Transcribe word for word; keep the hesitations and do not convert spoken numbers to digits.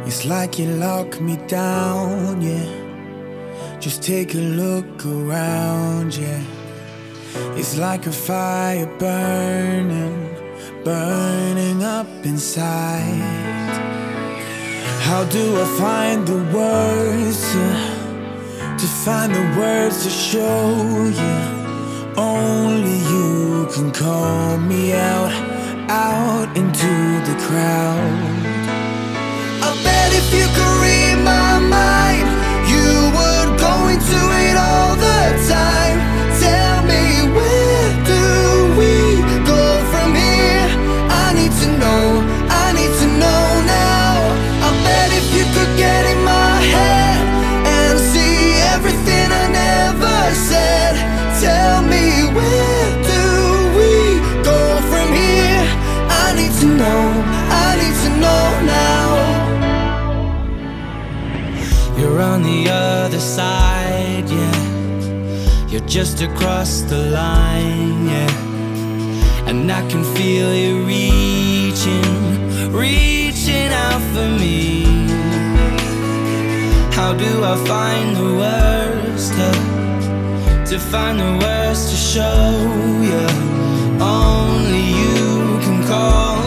It's like you lock me down, yeah. Just take a look around, yeah. It's like a fire burning, burning up inside. How do I find the words to, to find the words to show you? Only you can call me out, out into the crowd. I bet if you could read my mind, you would go into it all the time. Tell me, where do we go from here? I need to know, I need to know now. I bet if you could get in my head and see everything I never said. Tell me, where do we go from here? I need to know, I need to know now. You're on the other side, yeah. You're just across the line, yeah. And I can feel you reaching, reaching out for me. How do I find the words to, to find the words to show you? Only you can call